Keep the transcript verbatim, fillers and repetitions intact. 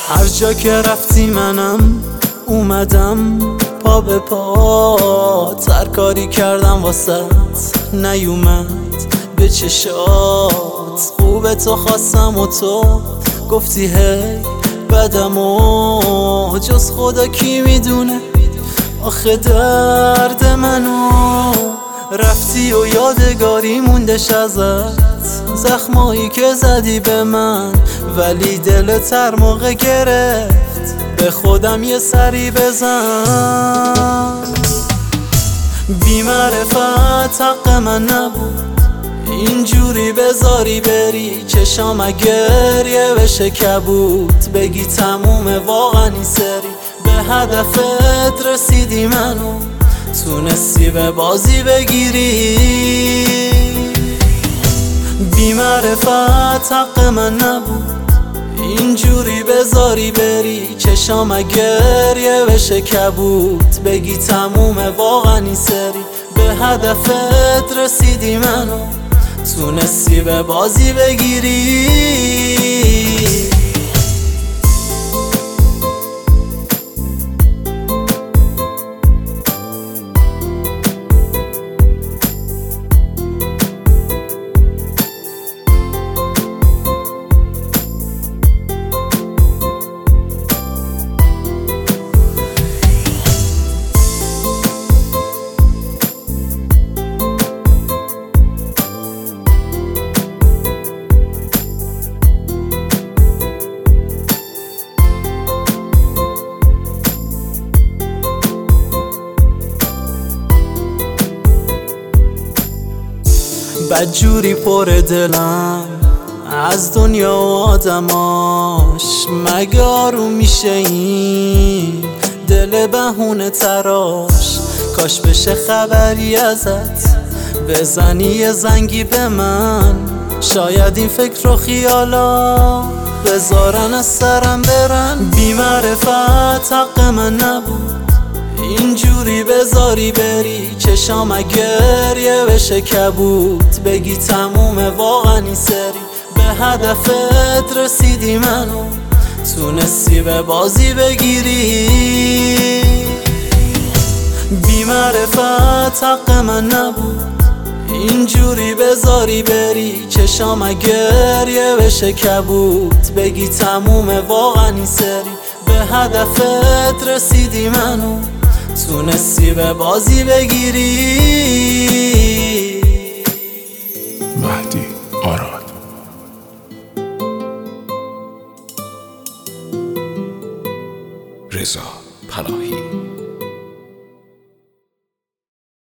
هر جا که رفتی منم اومدم پا به پا، هر کاری کردم واسط نیومد به چشات. خوبه تو خواستم و تو گفتی هی بدم و جز خدا کی میدونه آخه درد منو. رفتی و یادگاری موندش ازت، زخمایی که زدی به من ولی دلت هر موقع گرفت به خودم یه سری بزن. بی معرفت حق من نبود اینجوری بذاری بری، چشام گریه بشه کبود بگی تمومه واقعا این سری. به هدفت رسیدی منو تونستی به بازی بگیری. بی معرفت حق من نبود اینجوری بذاری بری، چشام گریه بشه کبود بگی تمومه واقعا این سری. به هدفت رسیدی منو تونستی به بازی بگیری. بدجوری پر دلم از دنیا و آدماش، مگه آروم میشه این دل بهونه تراش؟ کاش بشه خبری ازت بزنی یه زنگی به من، شاید این فکر و خیالا بذارن از سرم برن. بی معرفت حق من نبود اینجوری بذاری بری، چشام گریه بشه کبود بگی تمومه واقعا این سری. به هدفت رسیدی منو تونستی به بازی بگیری. بی معرفت حق من نبود اینجوری بذاری بری، چشام گریه بشه کبود بگی تمومه واقعا این سری. به هدفت رسیدی منو تونستی به بازی بگیری. مهدی آراد. رضا پناهی.